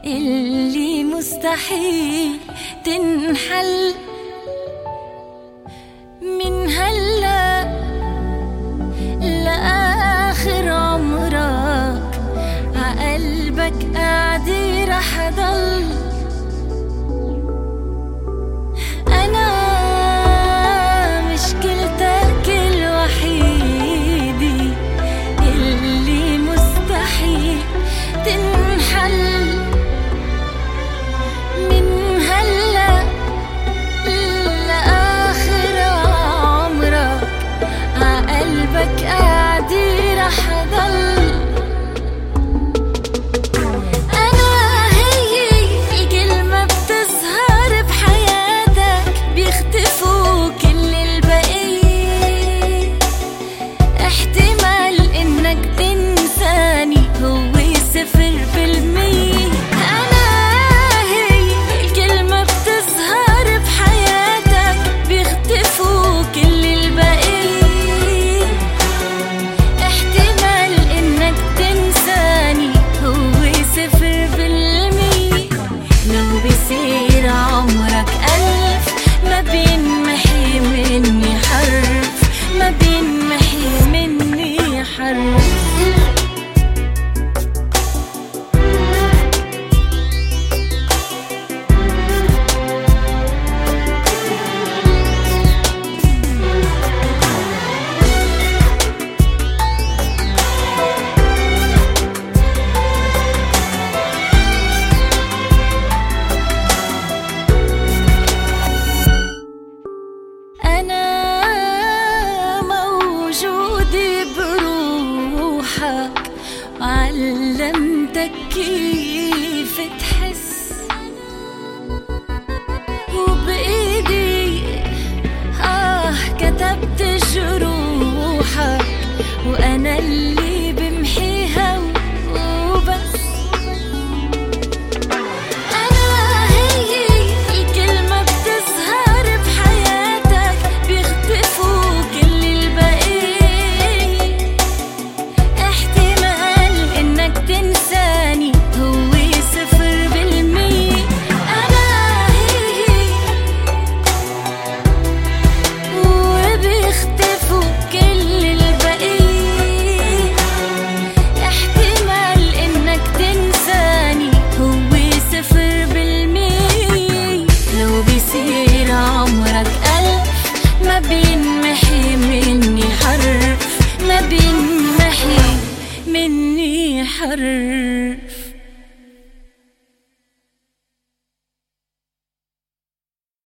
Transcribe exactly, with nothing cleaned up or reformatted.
اللي مستحيل تنحل من هلا لآخر عمرك عقلبك قاعدة رح ضل. أنا مشكلتك الوحيدة اللي مستحيل تنحل من هلا لآخر عمرك عقلبك قاعدة رح ضل. علمتك كيف تحس وبإيدي آه كتبت جروحك وأنا اللي بمحيها وبس. أنا هي الكلمة بتظهر بحياتك بيختفوا كل الباقي. احتمال إنك تنساني هو صفر بالمية. أنا هي وبيختفوا كل الباقي. احتمال إنك تنساني هو صفر بالمية. لو بيصير عمرك ألف ما بينمحي مني حرف، ما بينمحي مني حرف.